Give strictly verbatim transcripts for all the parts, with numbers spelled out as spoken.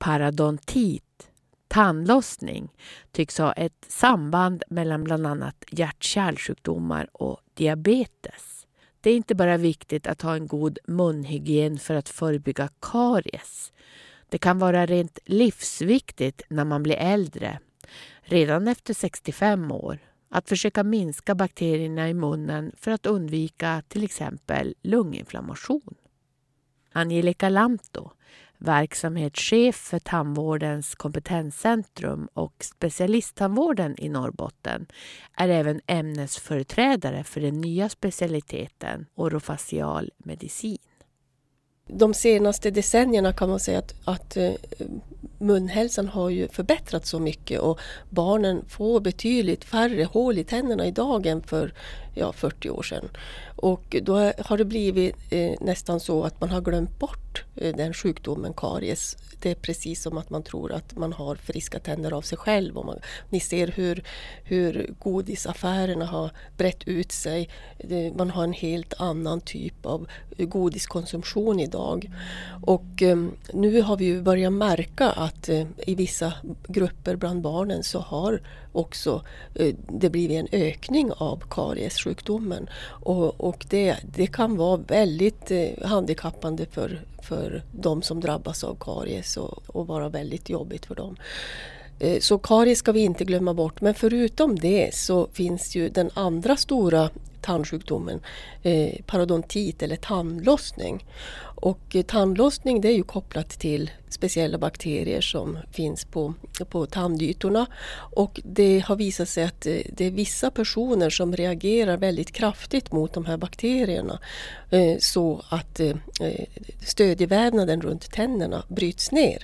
parodontit, tandlossning, tycks ha ett samband mellan bland annat hjärt-kärlsjukdomar och diabetes. Det är inte bara viktigt att ha en god munhygien för att förebygga karies. Det kan vara rent livsviktigt när man blir äldre, redan efter sextiofem år, att försöka minska bakterierna i munnen för att undvika till exempel lunginflammation. Angelica Lamto, verksamhetschef för tandvårdens kompetenscentrum och specialisttandvården i Norrbotten, är även ämnesföreträdare för den nya specialiteten orofacial medicin. De senaste decennierna kan man säga att, att munhälsan har ju förbättrats så mycket och barnen får betydligt färre hål i tänderna idag än för ja, fyrtio år sedan. Och då har det blivit eh, nästan så att man har glömt bort eh, den sjukdomen karies. Det är precis som att man tror att man har friska tänder av sig själv. Och man, ni ser hur, hur godisaffärerna har brett ut sig. Det, man har en helt annan typ av godiskonsumtion idag. Och eh, nu har vi ju börjat märka att eh, i vissa grupper bland barnen så har också eh, det blivit en ökning av kariessjukdomen. Och, och det, det kan vara väldigt eh, handikappande för, för de som drabbas av karies och, och vara väldigt jobbigt för dem. Eh, så karies ska vi inte glömma bort. Men förutom det så finns ju den andra stora tandsjukdomen, eh, parodontit eller tandlossning. Och eh, tandlossning det är ju kopplat till speciella bakterier som finns på, på tandytorna. Och det har visat sig att eh, det är vissa personer som reagerar väldigt kraftigt mot de här bakterierna. Eh, så att eh, stödjevävnaden runt tänderna bryts ner.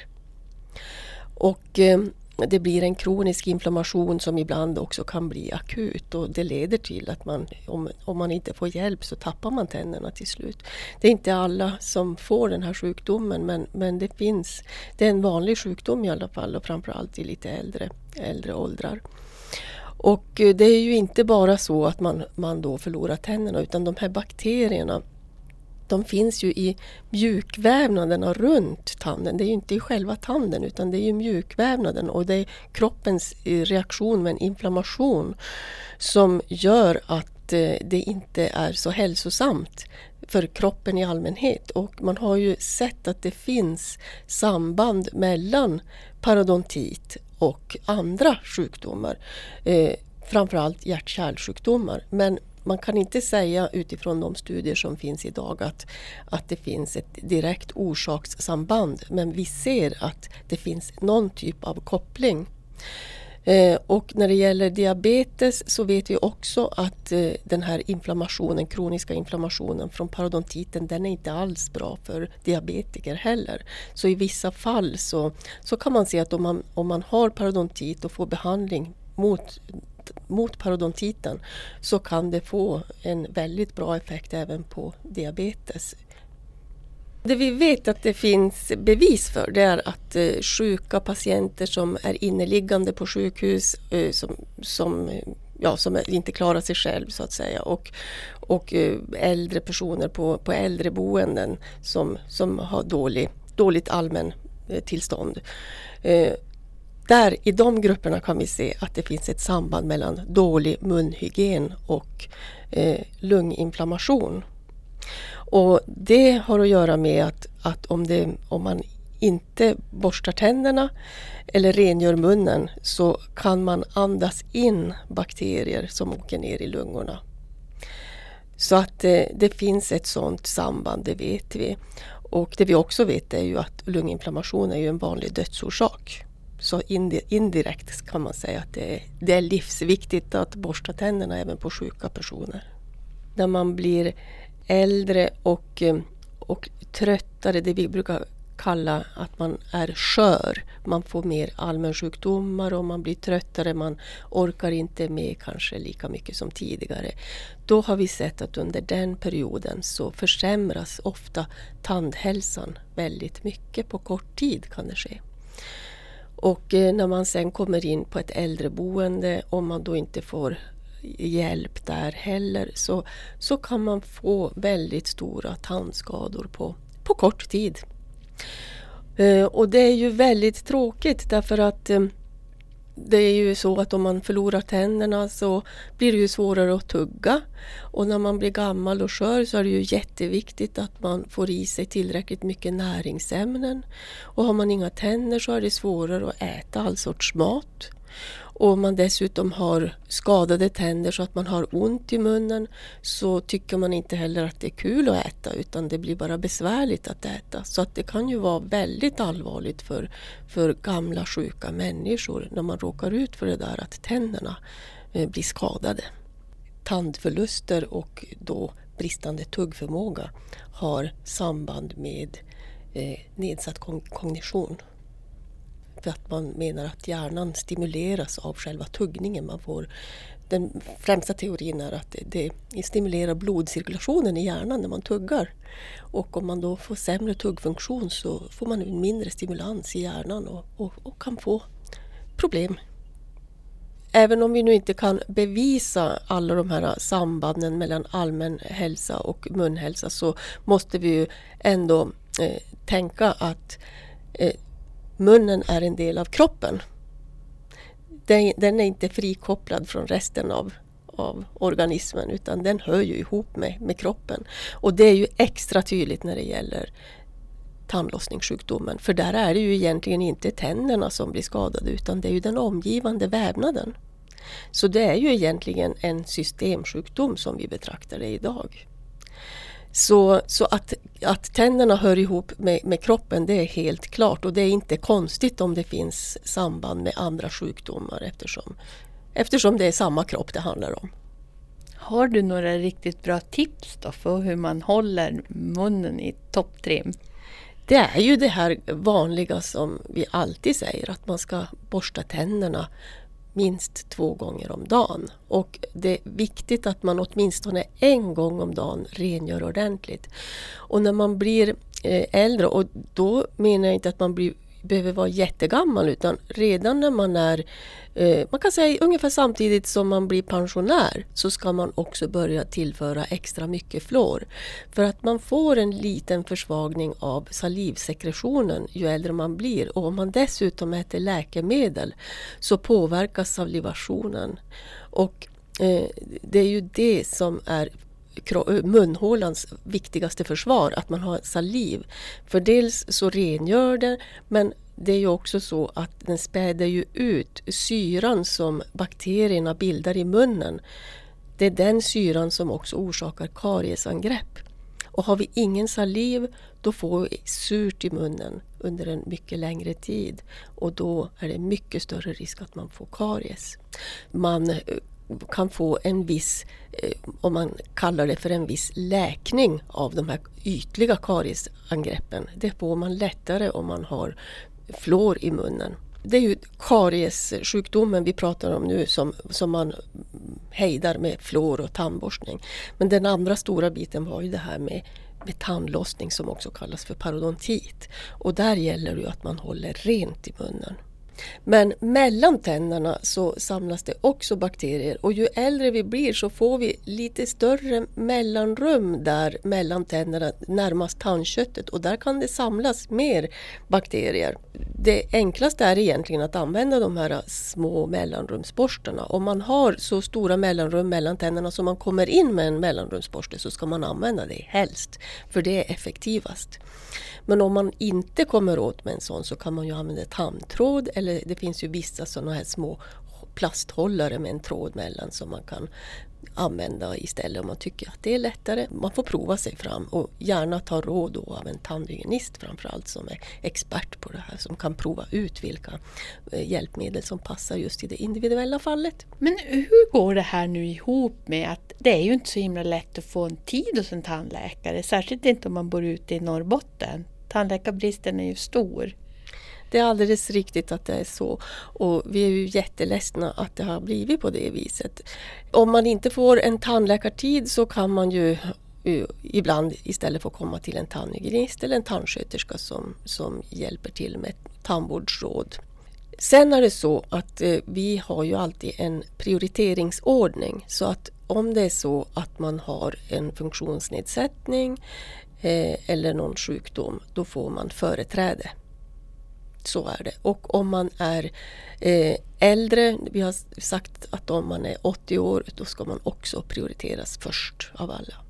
Och eh, det blir en kronisk inflammation som ibland också kan bli akut och det leder till att man, om, om man inte får hjälp så tappar man tänderna till slut. Det är inte alla som får den här sjukdomen men, men det finns, det är en vanlig sjukdom i alla fall och framförallt i lite äldre, äldre åldrar. Och det är ju inte bara så att man, man då förlorar tänderna utan de här bakterierna de finns ju i mjukvävnaderna runt tanden. Det är ju inte i själva tanden utan det är ju mjukvävnaden och det är kroppens reaktion med en inflammation som gör att det inte är så hälsosamt för kroppen i allmänhet. Och man har ju sett att det finns samband mellan parodontit och andra sjukdomar. Eh, framförallt hjärt-kärlsjukdomar. Men man kan inte säga utifrån de studier som finns idag att, att det finns ett direkt orsakssamband. Men vi ser att det finns någon typ av koppling. Eh, och när det gäller diabetes så vet vi också att eh, den här inflammationen, kroniska inflammationen från parodontiten, den är inte alls bra för diabetiker heller. Så i vissa fall så, så kan man se att om man, om man har parodontit och får behandling mot mot parodontiten så kan det få en väldigt bra effekt även på diabetes. Det vi vet att det finns bevis för det är att eh, sjuka patienter som är inneliggande på sjukhus eh, som, som, ja, som inte klarar sig själv så att säga och, och eh, äldre personer på, på äldreboenden som, som har dålig, dåligt allmän eh, tillstånd. Eh, Där i de grupperna kan vi se att det finns ett samband mellan dålig munhygien och eh, lunginflammation. Och det har att göra med att, att om, det, om man inte borstar tänderna eller rengör munnen så kan man andas in bakterier som åker ner i lungorna. Så att eh, det finns ett sådant samband, det vet vi. Och det vi också vet är ju att lunginflammation är ju en vanlig dödsorsak. Så indirekt kan man säga att det är, det är livsviktigt att borsta tänderna även på sjuka personer. När man blir äldre och, och tröttare, det vi brukar kalla att man är skör. Man får mer allmänsjukdomar och man blir tröttare, man orkar inte med kanske lika mycket som tidigare. Då har vi sett att under den perioden så försämras ofta tandhälsan väldigt mycket. På kort tid kan det ske. Och när man sen kommer in på ett äldreboende, om man då inte får hjälp där heller, så, så kan man få väldigt stora tandskador på, på kort tid. Eh, och det är ju väldigt tråkigt därför att eh, det är ju så att om man förlorar tänderna så blir det ju svårare att tugga. Och när man blir gammal och skör så är det ju jätteviktigt att man får i sig tillräckligt mycket näringsämnen. Och har man inga tänder så är det svårare att äta all sorts mat. Och om man dessutom har skadade tänder så att man har ont i munnen så tycker man inte heller att det är kul att äta utan det blir bara besvärligt att äta. Så att det kan ju vara väldigt allvarligt för, för gamla sjuka människor när man råkar ut för det där att tänderna eh, blir skadade. Tandförluster och då bristande tuggförmåga har samband med eh, nedsatt kognition. För att man menar att hjärnan stimuleras av själva tuggningen. Man får, den främsta teorin är att det, det stimulerar blodcirkulationen i hjärnan när man tuggar. Och om man då får sämre tuggfunktion så får man mindre stimulans i hjärnan och, och, och kan få problem. Även om vi nu inte kan bevisa alla de här sambanden mellan allmän hälsa och munhälsa så måste vi ju ändå eh, tänka att eh, munnen är en del av kroppen. Den är inte frikopplad från resten av, av organismen utan den hör ju ihop med, med kroppen. Och det är ju extra tydligt när det gäller tandlossningssjukdomen. För där är det ju egentligen inte tänderna som blir skadade utan det är ju den omgivande vävnaden. Så det är ju egentligen en systemsjukdom som vi betraktar det idag. Så, så att, att tänderna hör ihop med, med kroppen det är helt klart och det är inte konstigt om det finns samband med andra sjukdomar eftersom, eftersom det är samma kropp det handlar om. Har du några riktigt bra tips då för hur man håller munnen i topptrim? Det är ju det här vanliga som vi alltid säger att man ska borsta tänderna minst två gånger om dagen. Och det är viktigt att man åtminstone en gång om dagen rengör ordentligt. Och när man blir eh, äldre, och då menar jag inte att man blir, behöver vara jättegammal utan redan när man är, eh, man kan säga ungefär samtidigt som man blir pensionär så ska man också börja tillföra extra mycket fluor. För att man får en liten försvagning av salivsekretionen ju äldre man blir och om man dessutom äter läkemedel så påverkas salivationen. Och eh, det är ju det som är munhålans viktigaste försvar, att man har saliv. För dels så rengör det, men det är ju också så att den späder ju ut syran som bakterierna bildar i munnen. Det är den syran som också orsakar kariesangrepp. Och har vi ingen saliv, då får vi surt i munnen under en mycket längre tid. Och då är det mycket större risk att man får karies. Man kan få en viss, om man kallar det för en viss läkning av de här ytliga kariesangreppen. Det får man lättare om man har fluor i munnen. Det är ju kariessjukdomen vi pratar om nu som, som man hejdar med fluor och tandborstning. Men den andra stora biten var ju det här med, med tandlossning som också kallas för parodontit. Och där gäller det ju att man håller rent i munnen. Men mellan tänderna så samlas det också bakterier och ju äldre vi blir så får vi lite större mellanrum där mellan tänderna närmast tandköttet och där kan det samlas mer bakterier. Det enklaste är egentligen att använda de här små mellanrumsborstarna. Om man har så stora mellanrum mellan tänderna som man kommer in med en mellanrumsborste så ska man använda det helst för det är effektivast. Men om man inte kommer åt med en sån så kan man ju använda tandtråd eller det finns ju vissa sådana här små plasthållare med en tråd mellan som man kan använda istället om man tycker att det är lättare. Man får prova sig fram och gärna ta råd då av en tandhygienist framförallt som är expert på det här som kan prova ut vilka hjälpmedel som passar just i det individuella fallet. Men hur går det här nu ihop med att det är ju inte så himla lätt att få en tid hos en tandläkare, särskilt inte om man bor ute i Norrbotten. Tandläkarbristen är ju stor. Det är alldeles riktigt att det är så och vi är ju jätteledsna att det har blivit på det viset. Om man inte får en tandläkartid så kan man ju ibland istället få komma till en tandhygienist eller en tandsköterska som, som hjälper till med tandvårdsråd. Sen är det så att eh, vi har ju alltid en prioriteringsordning så att om det är så att man har en funktionsnedsättning eh, eller någon sjukdom då får man företräde. Så är det. Och om man är eh, äldre, vi har sagt att om man är åttio år, då ska man också prioriteras först av alla.